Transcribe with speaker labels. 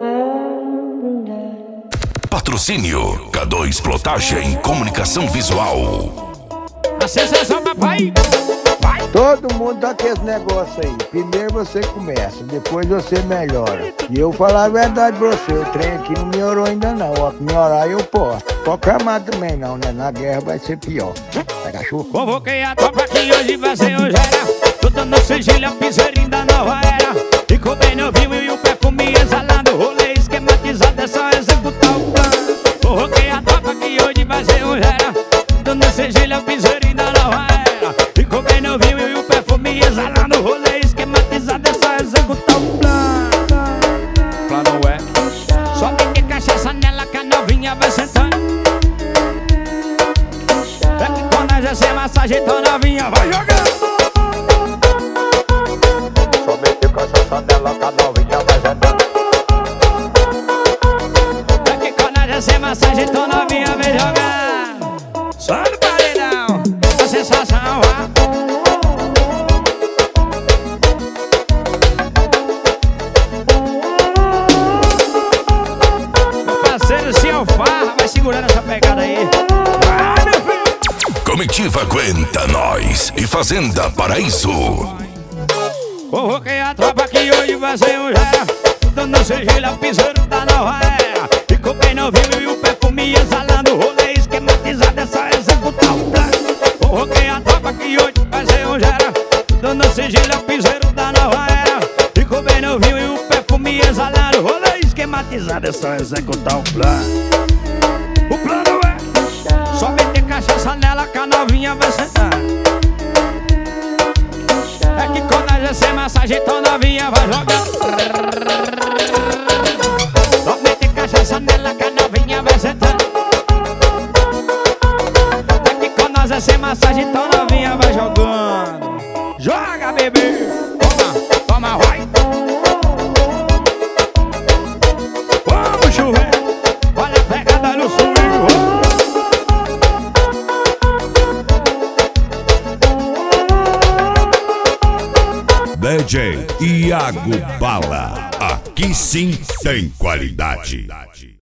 Speaker 1: Patrocínio K2 Plotagem Comunicação Visual.
Speaker 2: A sensação, papai. Vai.
Speaker 3: Todo mundo dá aqueles negócios aí. Primeiro você começa, depois você melhora. E eu falar a verdade pra você, o trem aqui não melhorou ainda não. Ó, melhorar eu posso. Qualquer mato também não, né? Na guerra vai ser pior. Vai, cachorro.
Speaker 2: Convoquei a tropa que hoje vai ser o gera. Tô dando sigilo, piseirinho da nova era. Ficou bem novinho e o perfume exalando. Rolê esquematizado, é só executar o plano. Convoquei a tropa que hoje vai ser o gera. Dando sigilo, piseirinho da nova era. Ficou bem novinho e o perfume exalando. Rolê esquematizado, é só executar o plano. Plano é só tem que cachaça nela que a novinha vai sentando. É que quando a GC massagem, então novinha vai jogando.
Speaker 3: Só meter cachaça nela que a novinha vai sentando.
Speaker 2: É que quando a GC massagem, então novinha vai jogando. Só no paredão, a sensação vai. Se eu farra, vai segurando essa pegada aí. Vai, meu filho.
Speaker 1: Comitiva Aguenta Nós e Fazenda Paraíso.
Speaker 2: Convoquei a tropa que hoje vai ser um gera. Dando sigilo, piseiro da nova era. Ficou bem novinho e o perfume exalando. Rolê esquematizado, é só executar o plano. Convoquei a tropa que hoje vai ser um gera. Dando sigilo, piseiro da nova era. Ficou bem novinho e o perfume exalando. Rolê esquematizado, é só executar o plano. O plano é só meter cachaça nela que a novinha vai sentar. É que quando a GC massagem, então novinha vai jogar. Só meter cachaça nela que a novinha vai sentar. É que quando a GC massagem, então novinha vai jogando. Joga, bebê. Toma, toma, vai. Vamos chover. Olha a pegada no swing.
Speaker 4: DJ Iago Bala. Aqui sim tem qualidade.